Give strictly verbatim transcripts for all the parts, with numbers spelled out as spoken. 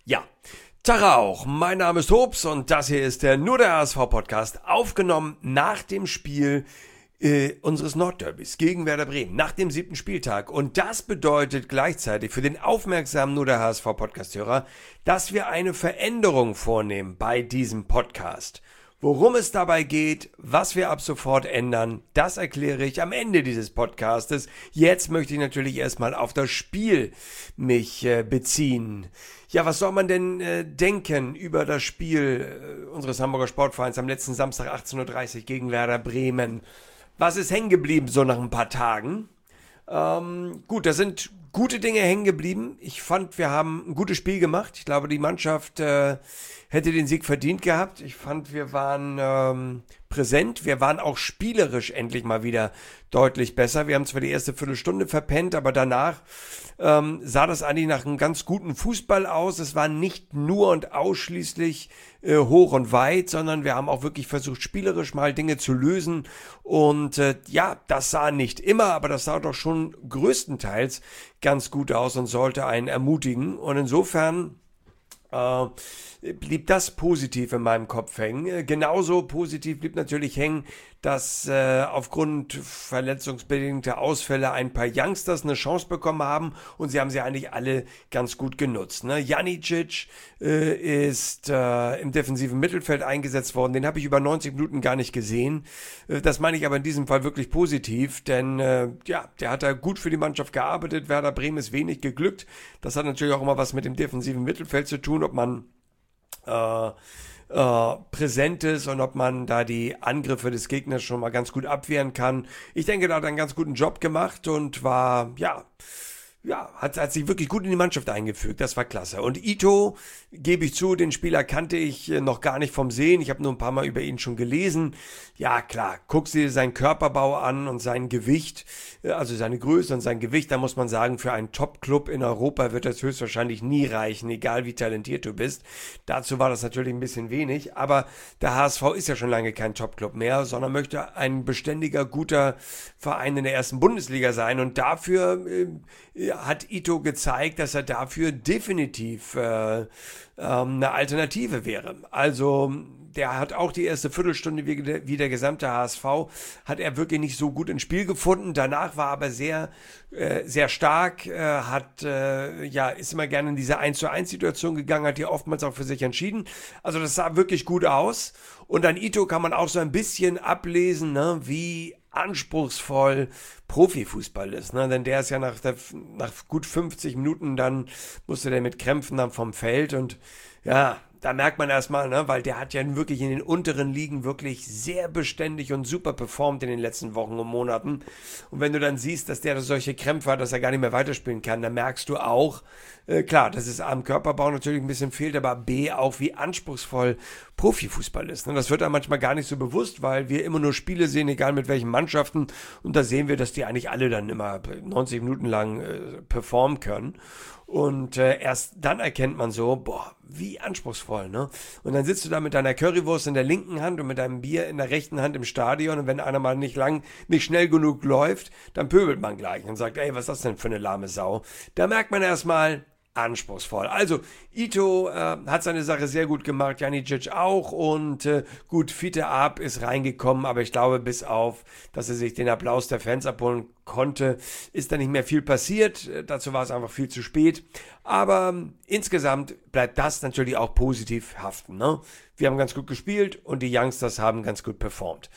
Ja, Tag auch. Mein Name ist Hobbs und das hier ist der Nur der H S V-Podcast, aufgenommen nach dem Spiel äh, unseres Nordderbys gegen Werder Bremen, nach dem siebten Spieltag. Und das bedeutet gleichzeitig für den aufmerksamen Nur der H S V-Podcast-Hörer, dass wir eine Veränderung vornehmen bei diesem Podcast. Worum es dabei geht, was wir ab sofort ändern, das erkläre ich am Ende dieses Podcastes. Jetzt möchte ich natürlich erstmal auf das Spiel mich äh, beziehen. Ja, was soll man denn äh, denken über das Spiel äh, unseres Hamburger Sportvereins am letzten Samstag achtzehn Uhr dreißig gegen Werder Bremen? Was ist hängen geblieben so nach ein paar Tagen? Ähm, gut, da sind gute Dinge hängen geblieben. Ich fand, wir haben ein gutes Spiel gemacht. Ich glaube, die Mannschaft äh, hätte den Sieg verdient gehabt. Ich fand, wir waren ähm, präsent. Wir waren auch spielerisch endlich mal wieder deutlich besser. Wir haben zwar die erste Viertelstunde verpennt, aber danach ähm, sah das eigentlich nach einem ganz guten Fußball aus. Es war nicht nur und ausschließlich äh, hoch und weit, sondern wir haben auch wirklich versucht, spielerisch mal Dinge zu lösen. Und äh, ja, das sah nicht immer, aber das sah doch schon größtenteils ganz gut aus und sollte einen ermutigen. Und insofern äh, blieb das positiv in meinem Kopf hängen. Genauso positiv blieb natürlich hängen, dass äh, aufgrund verletzungsbedingter Ausfälle ein paar Youngsters eine Chance bekommen haben und sie haben sie eigentlich alle ganz gut genutzt. Ne? Janicic äh, ist äh, im defensiven Mittelfeld eingesetzt worden, den habe ich über neunzig Minuten gar nicht gesehen. Äh, das meine ich aber in diesem Fall wirklich positiv, denn äh, ja, der hat da gut für die Mannschaft gearbeitet. Werder Bremen ist wenig geglückt. Das hat natürlich auch immer was mit dem defensiven Mittelfeld zu tun, ob man Äh, äh, präsent ist und ob man da die Angriffe des Gegners schon mal ganz gut abwehren kann. Ich denke, da hat er einen ganz guten Job gemacht und war, ja, ja, hat, hat sich wirklich gut in die Mannschaft eingefügt. Das war klasse. Und Ito, gebe ich zu, den Spieler kannte ich noch gar nicht vom Sehen. Ich habe nur ein paar Mal über ihn schon gelesen. Ja, klar, guckst dir seinen Körperbau an und sein Gewicht, also seine Größe und sein Gewicht. Da muss man sagen, für einen Top-Club in Europa wird das höchstwahrscheinlich nie reichen, egal wie talentiert du bist. Dazu war das natürlich ein bisschen wenig. Aber der H S V ist ja schon lange kein Top-Club mehr, sondern möchte ein beständiger, guter Verein in der ersten Bundesliga sein. Und dafür äh, hat Ito gezeigt, dass er dafür definitiv äh, ähm, eine Alternative wäre. Also der hat auch die erste Viertelstunde wie, wie der gesamte H S V, hat er wirklich nicht so gut ins Spiel gefunden. Danach war er aber sehr, äh, sehr stark, äh, hat, äh, ja, ist immer gerne in diese eins zu eins Situation gegangen, hat die oftmals auch für sich entschieden. Also das sah wirklich gut aus. Und an Ito kann man auch so ein bisschen ablesen, ne, wie anspruchsvoll Profifußball ist, ne? Denn der ist ja nach, der, nach gut fünfzig Minuten, dann musste der mit Krämpfen dann vom Feld und ja, da merkt man erstmal, ne, weil der hat ja wirklich in den unteren Ligen wirklich sehr beständig und super performt in den letzten Wochen und Monaten. Und wenn du dann siehst, dass der solche Krämpfe hat, dass er gar nicht mehr weiterspielen kann, dann merkst du auch, äh, klar, dass es am Körperbau natürlich ein bisschen fehlt, aber B, auch wie anspruchsvoll Profifußball ist. Ne? Das wird einem manchmal gar nicht so bewusst, weil wir immer nur Spiele sehen, egal mit welchen Mannschaften. Und da sehen wir, dass die eigentlich alle dann immer neunzig Minuten lang äh, performen können. Und äh, erst dann erkennt man so, boah, wie anspruchsvoll, ne? Und dann sitzt du da mit deiner Currywurst in der linken Hand und mit deinem Bier in der rechten Hand im Stadion und wenn einer mal nicht lang, nicht schnell genug läuft, dann pöbelt man gleich und sagt, ey, was ist das denn für eine lahme Sau? Da merkt man erstmal, anspruchsvoll. Also, Ito äh, hat seine Sache sehr gut gemacht, Janicic auch und äh, gut, Fiete Ab ist reingekommen, aber ich glaube, bis auf, dass er sich den Applaus der Fans abholen konnte, ist da nicht mehr viel passiert. Äh, dazu war es einfach viel zu spät. Aber äh, insgesamt bleibt das natürlich auch positiv haften. Ne? Wir haben ganz gut gespielt und die Youngsters haben ganz gut performt.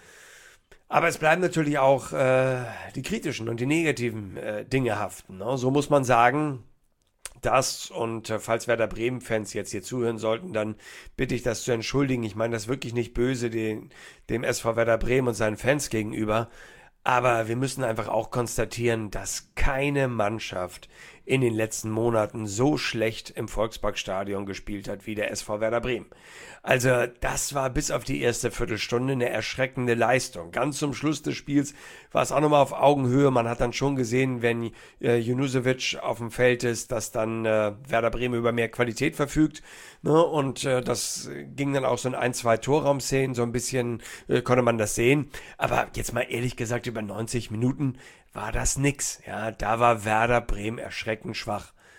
Aber es bleiben natürlich auch äh, die kritischen und die negativen äh, Dinge haften. Ne? So muss man sagen, das und äh, falls Werder Bremen-Fans jetzt hier zuhören sollten, dann bitte ich das zu entschuldigen. Ich meine das wirklich nicht böse den, dem S V Werder Bremen und seinen Fans gegenüber. Aber wir müssen einfach auch konstatieren, dass keine Mannschaft in den letzten Monaten so schlecht im Volksparkstadion gespielt hat wie der S V Werder Bremen. Also das war bis auf die erste Viertelstunde eine erschreckende Leistung. Ganz zum Schluss des Spiels war es auch nochmal auf Augenhöhe. Man hat dann schon gesehen, wenn äh, Junusovic auf dem Feld ist, dass dann äh, Werder Bremen über mehr Qualität verfügt. Ne? Und äh, das ging dann auch so in ein, zwei Torraumszenen, so ein bisschen äh, konnte man das sehen. Aber jetzt mal ehrlich gesagt, über neunzig Minuten war das nix. Ja, da war Werder Bremen erschreckend schwach.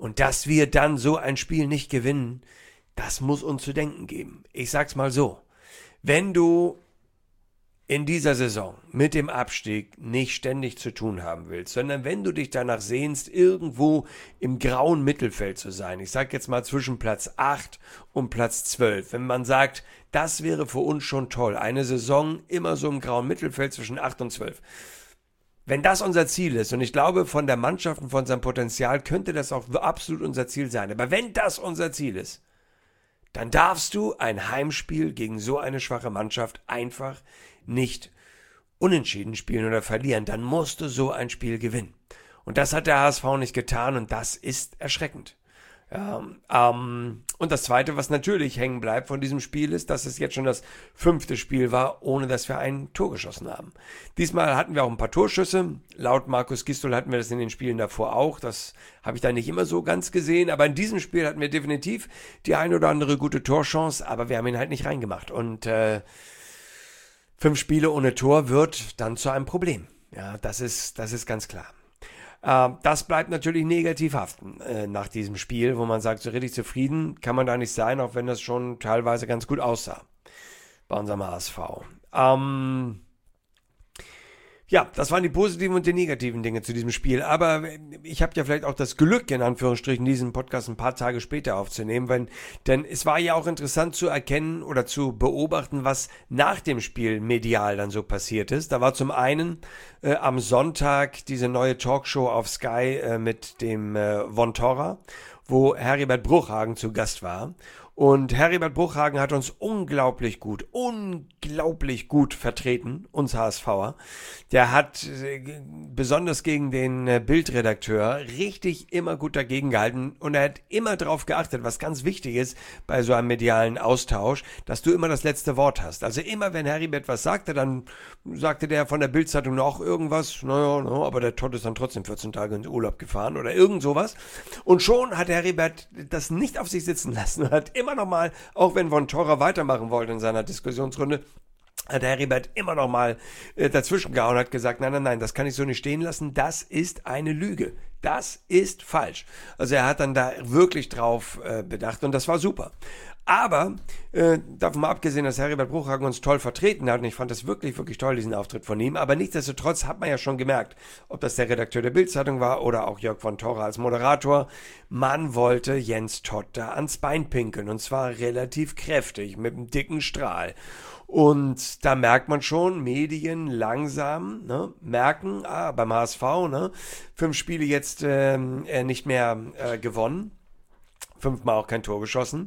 Und dass wir dann so ein Spiel nicht gewinnen, das muss uns zu denken geben. Ich sag's mal so, wenn du in dieser Saison mit dem Abstieg nicht ständig zu tun haben willst, sondern wenn du dich danach sehnst, irgendwo im grauen Mittelfeld zu sein, ich sag jetzt mal zwischen Platz acht und Platz zwölf, wenn man sagt, das wäre für uns schon toll, eine Saison immer so im grauen Mittelfeld zwischen acht und zwölf. Wenn das unser Ziel ist, und ich glaube, von der Mannschaft und von seinem Potenzial könnte das auch absolut unser Ziel sein, aber wenn das unser Ziel ist, dann darfst du ein Heimspiel gegen so eine schwache Mannschaft einfach nicht unentschieden spielen oder verlieren. Dann musst du so ein Spiel gewinnen. Und das hat der H S V nicht getan und das ist erschreckend. Ja, ähm, und das Zweite, was natürlich hängen bleibt von diesem Spiel, ist, dass es jetzt schon das fünfte Spiel war, ohne dass wir ein Tor geschossen haben. Diesmal hatten wir auch ein paar Torschüsse. Laut Markus Gistol hatten wir das in den Spielen davor auch. Das habe ich da nicht immer so ganz gesehen. Aber in diesem Spiel hatten wir definitiv die ein oder andere gute Torchance, aber wir haben ihn halt nicht reingemacht. Und äh, fünf Spiele ohne Tor wird dann zu einem Problem. Ja, das ist, das ist ganz klar. Das bleibt natürlich negativ haften äh, nach diesem Spiel, wo man sagt, so richtig zufrieden kann man da nicht sein, auch wenn das schon teilweise ganz gut aussah bei unserem H S V. Ähm, ja, das waren die positiven und die negativen Dinge zu diesem Spiel, aber ich habe ja vielleicht auch das Glück, in Anführungsstrichen, diesen Podcast ein paar Tage später aufzunehmen, wenn, denn es war ja auch interessant zu erkennen oder zu beobachten, was nach dem Spiel medial dann so passiert ist. Da war zum einen äh, am Sonntag diese neue Talkshow auf Sky äh, mit dem äh, Von Torra, wo Heribert Bruchhagen zu Gast war. Und Heribert Bruchhagen hat uns unglaublich gut, unglaublich gut vertreten, uns HSVer. Der hat äh, besonders gegen den äh, Bildredakteur richtig immer gut dagegen gehalten und er hat immer darauf geachtet, was ganz wichtig ist bei so einem medialen Austausch, dass du immer das letzte Wort hast. Also immer, wenn Heribert was sagte, dann sagte der von der Bildzeitung noch irgendwas, naja, no, aber der Todd ist dann trotzdem vierzehn Tage in den Urlaub gefahren oder irgend sowas. Und schon hat Heribert das nicht auf sich sitzen lassen und hat immer noch mal, auch wenn Von Torra weitermachen wollte in seiner Diskussionsrunde, hat Heribert immer noch mal äh, dazwischen gehauen und hat gesagt, nein, nein, nein, das kann ich so nicht stehen lassen, das ist eine Lüge. Das ist falsch. Also er hat dann da wirklich drauf äh, bedacht und das war super. Aber, äh, davon mal abgesehen, dass Heribert Bruchhagen uns toll vertreten hat, und ich fand das wirklich, wirklich toll, diesen Auftritt von ihm, aber nichtsdestotrotz hat man ja schon gemerkt, ob das der Redakteur der Bildzeitung war oder auch Jörg von Torra als Moderator, man wollte Jens Todt da ans Bein pinkeln und zwar relativ kräftig, mit einem dicken Strahl. Und da merkt man schon, Medien langsam ne, merken, ah, beim H S V, ne, fünf Spiele jetzt ähm, äh, nicht mehr äh, gewonnen, fünfmal auch kein Tor geschossen.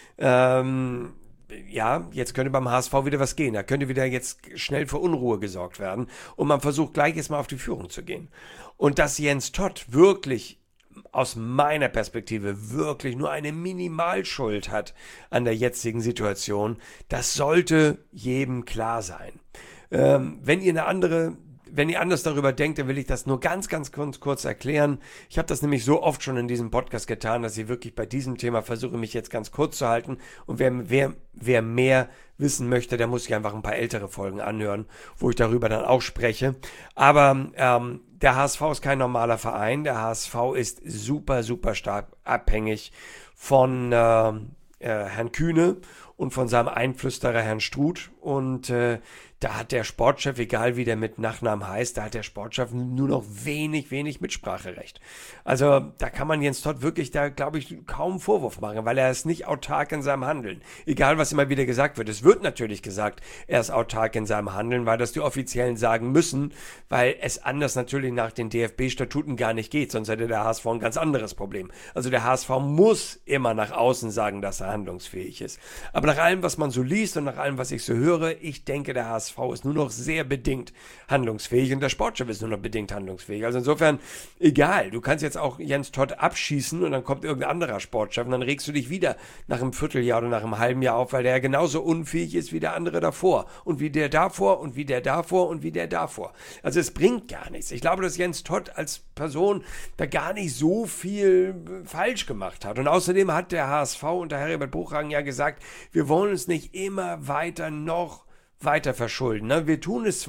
Ähm, ja, jetzt könnte beim H S V wieder was gehen. Da könnte wieder jetzt schnell für Unruhe gesorgt werden. Und man versucht gleich jetzt mal auf die Führung zu gehen. Und dass Jens Todt wirklich aus meiner Perspektive wirklich nur eine Minimalschuld hat an der jetzigen Situation, das sollte jedem klar sein. Ähm, wenn ihr eine andere Wenn ihr anders darüber denkt, dann will ich das nur ganz, ganz kurz, kurz erklären. Ich habe das nämlich so oft schon in diesem Podcast getan, dass ich wirklich bei diesem Thema versuche, mich jetzt ganz kurz zu halten. Und wer, wer, wer mehr wissen möchte, der muss sich einfach ein paar ältere Folgen anhören, wo ich darüber dann auch spreche. Aber ähm, der H S V ist kein normaler Verein. Der H S V ist super, super stark abhängig von äh, äh, Herrn Kühne und von seinem Einflüsterer Herrn Struth. Und äh, da hat der Sportchef, egal wie der mit Nachnamen heißt, da hat der Sportchef nur noch wenig, wenig Mitspracherecht. Also da kann man Jens Todt wirklich, da glaube ich, kaum einen Vorwurf machen, weil er ist nicht autark in seinem Handeln. Egal, was immer wieder gesagt wird. Es wird natürlich gesagt, er ist autark in seinem Handeln, weil das die Offiziellen sagen müssen, weil es anders natürlich nach den D F B-Statuten gar nicht geht, sonst hätte der H S V ein ganz anderes Problem. Also der H S V muss immer nach außen sagen, dass er handlungsfähig ist. Aber nach allem, was man so liest und nach allem, was ich so höre, ich denke, der H S V ist nur noch sehr bedingt handlungsfähig und der Sportchef ist nur noch bedingt handlungsfähig. Also insofern, egal, du kannst jetzt auch Jens Todt abschießen und dann kommt irgendein anderer Sportchef und dann regst du dich wieder nach einem Vierteljahr oder nach einem halben Jahr auf, weil der ja genauso unfähig ist wie der andere davor und wie der davor und wie der davor und wie der davor. Also es bringt gar nichts. Ich glaube, dass Jens Todt als Person da gar nicht so viel falsch gemacht hat. Und außerdem hat der H S V unter Heribert Bruchhagen ja gesagt, wir wollen uns nicht immer weiter noch weiter verschulden. Ne? Wir tun es zwar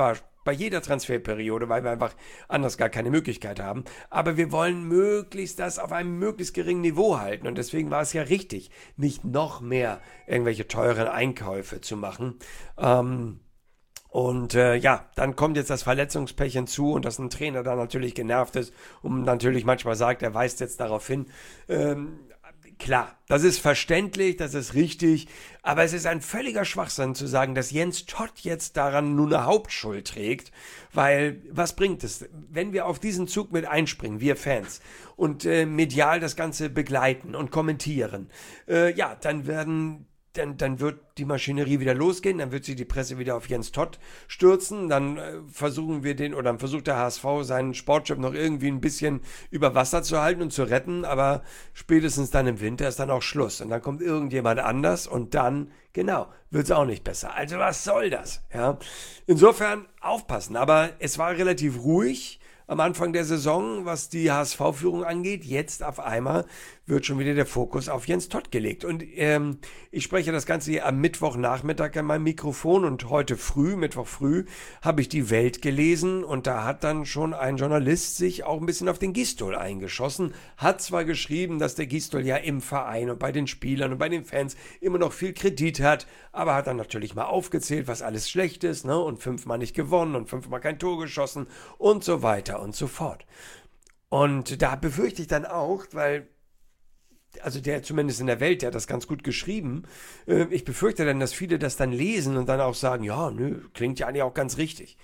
bei jeder Transferperiode, weil wir einfach anders gar keine Möglichkeit haben. Aber wir wollen möglichst das auf einem möglichst geringen Niveau halten. Und deswegen war es ja richtig, nicht noch mehr irgendwelche teuren Einkäufe zu machen. Ähm, Und äh, ja, dann kommt jetzt das Verletzungspech hinzu und dass ein Trainer da natürlich genervt ist und natürlich manchmal sagt, er weist jetzt darauf hin. Ähm, klar, das ist verständlich, das ist richtig, aber es ist ein völliger Schwachsinn zu sagen, dass Jens Todt jetzt daran nur eine Hauptschuld trägt, weil was bringt es, wenn wir auf diesen Zug mit einspringen, wir Fans, und äh, medial das Ganze begleiten und kommentieren, äh, ja, dann werden Dann, dann wird die Maschinerie wieder losgehen, dann wird sich die Presse wieder auf Jens Todt stürzen, dann äh, versuchen wir den, oder dann versucht der H S V seinen Sportchef noch irgendwie ein bisschen über Wasser zu halten und zu retten, aber spätestens dann im Winter ist dann auch Schluss und dann kommt irgendjemand anders und dann, genau, wird es auch nicht besser. Also was soll das? Ja? Insofern aufpassen, aber es war relativ ruhig am Anfang der Saison, was die H S V-Führung angeht. Jetzt auf einmal wird schon wieder der Fokus auf Jens Todt gelegt. Und ähm, ich spreche das Ganze hier am Mittwochnachmittag an meinem Mikrofon und heute früh, Mittwoch früh, habe ich die Welt gelesen und da hat dann schon ein Journalist sich auch ein bisschen auf den Gistol eingeschossen, hat zwar geschrieben, dass der Gistol ja im Verein und bei den Spielern und bei den Fans immer noch viel Kredit hat, aber hat dann natürlich mal aufgezählt, was alles schlecht ist, ne? Und fünfmal nicht gewonnen und fünfmal kein Tor geschossen und so weiter und so fort. Und da befürchte ich dann auch, weil also der zumindest in der Welt, der hat das ganz gut geschrieben. Äh, ich befürchte dann, dass viele das dann lesen und dann auch sagen, ja, nö, klingt ja eigentlich auch ganz richtig.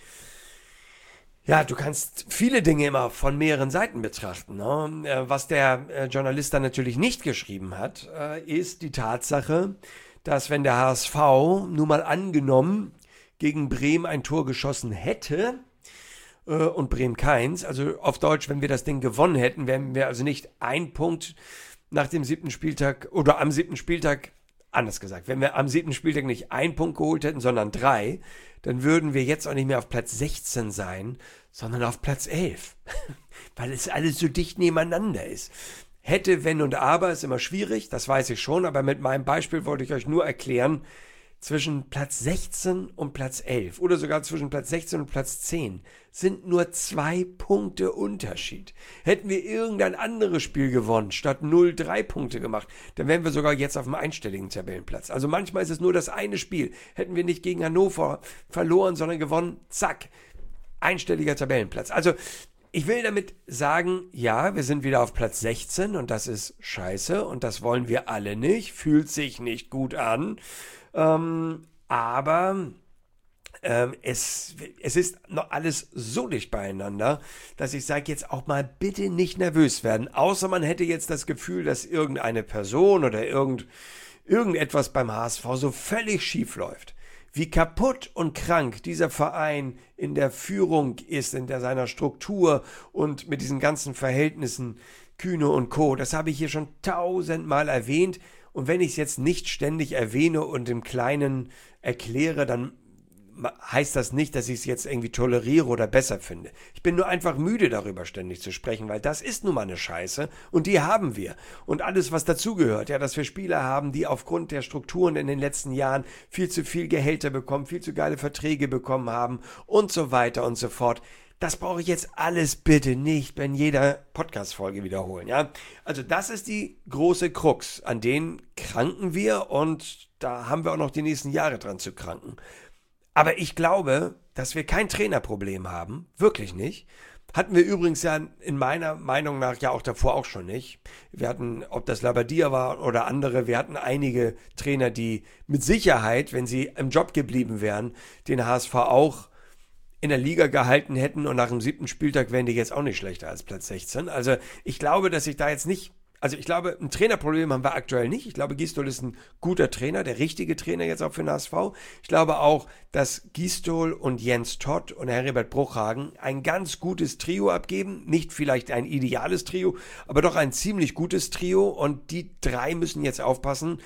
Ja, du kannst viele Dinge immer von mehreren Seiten betrachten. Ne? Äh, was der äh, Journalist dann natürlich nicht geschrieben hat, äh, ist die Tatsache, dass wenn der H S V nun mal angenommen gegen Bremen ein Tor geschossen hätte, äh, und Bremen keins, also auf Deutsch, wenn wir das Ding gewonnen hätten, wären wir also nicht ein Punkt nach dem siebten Spieltag oder am siebten Spieltag, anders gesagt, wenn wir am siebten Spieltag nicht einen Punkt geholt hätten, sondern drei, dann würden wir jetzt auch nicht mehr auf Platz sechzehn sein, sondern auf Platz elf, weil es alles so dicht nebeneinander ist. Hätte, wenn und aber ist immer schwierig, das weiß ich schon, aber mit meinem Beispiel wollte ich euch nur erklären, zwischen Platz sechzehn und Platz elf oder sogar zwischen Platz sechzehn und Platz zehn sind nur zwei Punkte Unterschied. Hätten wir irgendein anderes Spiel gewonnen, statt null drei Punkte gemacht, dann wären wir sogar jetzt auf dem einstelligen Tabellenplatz. Also manchmal ist es nur das eine Spiel. Hätten wir nicht gegen Hannover verloren, sondern gewonnen, zack, einstelliger Tabellenplatz. Also ich will damit sagen, ja, wir sind wieder auf Platz sechzehn und das ist scheiße und das wollen wir alle nicht, fühlt sich nicht gut an. Ähm, aber ähm, es, es ist noch alles so dicht beieinander, dass ich sage, jetzt auch mal bitte nicht nervös werden. Außer man hätte jetzt das Gefühl, dass irgendeine Person oder irgend, irgendetwas beim H S V so völlig schief läuft. Wie kaputt und krank dieser Verein in der Führung ist, in der seiner Struktur und mit diesen ganzen Verhältnissen, Kühne und Co., das habe ich hier schon tausendmal erwähnt. Und wenn ich es jetzt nicht ständig erwähne und im Kleinen erkläre, dann heißt das nicht, dass ich es jetzt irgendwie toleriere oder besser finde. Ich bin nur einfach müde, darüber ständig zu sprechen, weil das ist nun mal eine Scheiße und die haben wir. Und alles, was dazugehört, ja, dass wir Spieler haben, die aufgrund der Strukturen in den letzten Jahren viel zu viel Gehälter bekommen, viel zu geile Verträge bekommen haben und so weiter und so fort. Das brauche ich jetzt alles bitte nicht in jeder Podcast-Folge wiederholen, ja. Also das ist die große Krux, an denen kranken wir und da haben wir auch noch die nächsten Jahre dran zu kranken. Aber ich glaube, dass wir kein Trainerproblem haben, wirklich nicht. Hatten wir übrigens ja in meiner Meinung nach ja auch davor auch schon nicht. Wir hatten, ob das Labadia war oder andere, wir hatten einige Trainer, die mit Sicherheit, wenn sie im Job geblieben wären, den H S V auch in der Liga gehalten hätten und nach dem siebten Spieltag wären die jetzt auch nicht schlechter als Platz sechzehn. Also ich glaube, dass ich da jetzt nicht, also ich glaube, ein Trainerproblem haben wir aktuell nicht. Ich glaube, Gistol ist ein guter Trainer, der richtige Trainer jetzt auch für den H S V. Ich glaube auch, dass Gistol und Jens Todt und Heribert Bruchhagen ein ganz gutes Trio abgeben. Nicht vielleicht ein ideales Trio, aber doch ein ziemlich gutes Trio und die drei müssen jetzt aufpassen,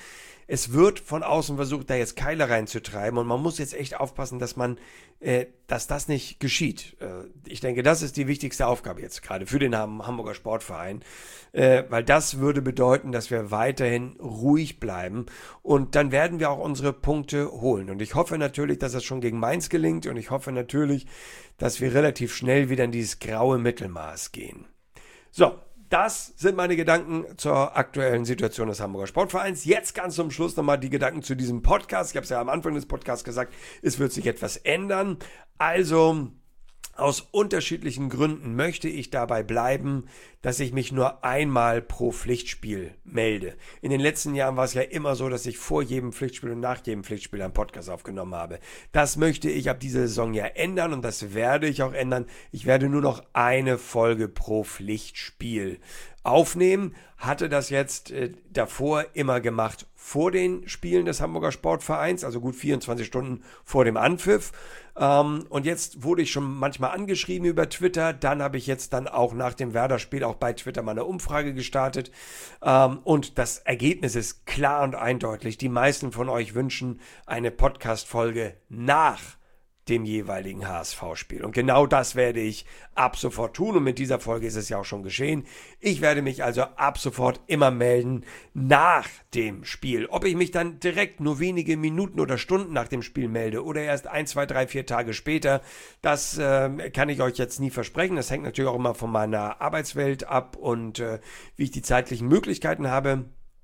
es wird von außen versucht, da jetzt Keile reinzutreiben und man muss jetzt echt aufpassen, dass man, äh, dass das nicht geschieht. Äh, ich denke, das ist die wichtigste Aufgabe jetzt gerade für den Ham- Hamburger Sportverein, äh, weil das würde bedeuten, dass wir weiterhin ruhig bleiben und dann werden wir auch unsere Punkte holen. Und ich hoffe natürlich, dass das schon gegen Mainz gelingt und ich hoffe natürlich, dass wir relativ schnell wieder in dieses graue Mittelmaß gehen. So, das sind meine Gedanken zur aktuellen Situation des Hamburger Sportvereins. Jetzt ganz zum Schluss nochmal die Gedanken zu diesem Podcast. Ich habe es ja am Anfang des Podcasts gesagt, es wird sich etwas ändern. Also aus unterschiedlichen Gründen möchte ich dabei bleiben, dass ich mich nur einmal pro Pflichtspiel melde. In den letzten Jahren war es ja immer so, dass ich vor jedem Pflichtspiel und nach jedem Pflichtspiel einen Podcast aufgenommen habe. Das möchte ich ab dieser Saison ja ändern und das werde ich auch ändern. Ich werde nur noch eine Folge pro Pflichtspiel aufnehmen. Hatte das jetzt äh, davor immer gemacht vor den Spielen des Hamburger Sportvereins, also gut vierundzwanzig Stunden vor dem Anpfiff. Ähm, und jetzt wurde ich schon manchmal angeschrieben über Twitter. Dann habe ich jetzt dann auch nach dem Werder-Spiel auch bei Twitter mal eine Umfrage gestartet. Ähm, und das Ergebnis ist klar und eindeutig. Die meisten von euch wünschen eine Podcast-Folge nach dem jeweiligen H S V-Spiel. Und genau das werde ich ab sofort tun. Und mit dieser Folge ist es ja auch schon geschehen. Ich werde mich also ab sofort immer melden nach dem Spiel. Ob ich mich dann direkt nur wenige Minuten oder Stunden nach dem Spiel melde oder erst ein, zwei, drei, vier Tage später, das äh, kann ich euch jetzt nie versprechen. Das hängt natürlich auch immer von meiner Arbeitswelt ab und äh, wie ich die zeitlichen Möglichkeiten habe,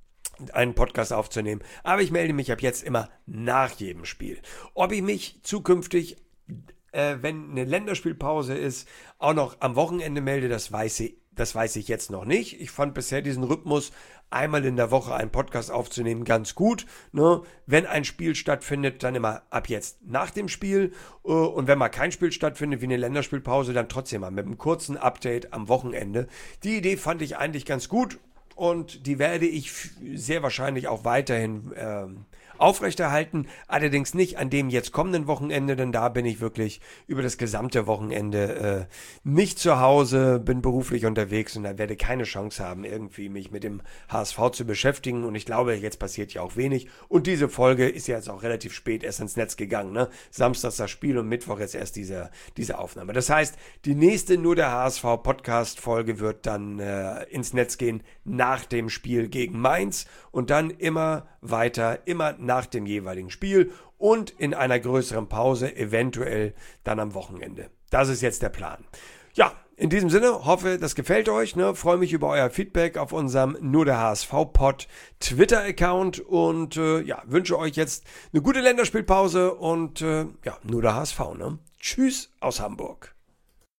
einen Podcast aufzunehmen. Aber ich melde mich ab jetzt immer nach jedem Spiel. Ob ich mich zukünftig, äh, wenn eine Länderspielpause ist, auch noch am Wochenende melde, das weiß ich, das weiß ich jetzt noch nicht. Ich fand bisher diesen Rhythmus, einmal in der Woche einen Podcast aufzunehmen, ganz gut. Ne? Wenn ein Spiel stattfindet, dann immer ab jetzt nach dem Spiel. Und wenn mal kein Spiel stattfindet, wie eine Länderspielpause, dann trotzdem mal mit einem kurzen Update am Wochenende. Die Idee fand ich eigentlich ganz gut. Und die werde ich sehr wahrscheinlich auch weiterhin ähm, aufrechterhalten. Allerdings nicht an dem jetzt kommenden Wochenende, denn da bin ich wirklich über das gesamte Wochenende äh, nicht zu Hause, bin beruflich unterwegs und dann werde keine Chance haben, irgendwie mich mit dem H S V zu beschäftigen. Und ich glaube, jetzt passiert ja auch wenig. Und diese Folge ist ja jetzt auch relativ spät erst ins Netz gegangen. Ne? Samstags das Spiel und Mittwoch jetzt erst diese, diese Aufnahme. Das heißt, die nächste Nur der H S V Podcast-Folge wird dann äh, ins Netz gehen nach dem Spiel gegen Mainz und dann immer weiter, immer nach dem jeweiligen Spiel und in einer größeren Pause, eventuell dann am Wochenende. Das ist jetzt der Plan. Ja, in diesem Sinne, hoffe, das gefällt euch. Ne? Freue mich über euer Feedback auf unserem Nur der H S V-Pod Twitter-Account und äh, ja, wünsche euch jetzt eine gute Länderspielpause und äh, ja, Nur der H S V. Ne? Tschüss aus Hamburg.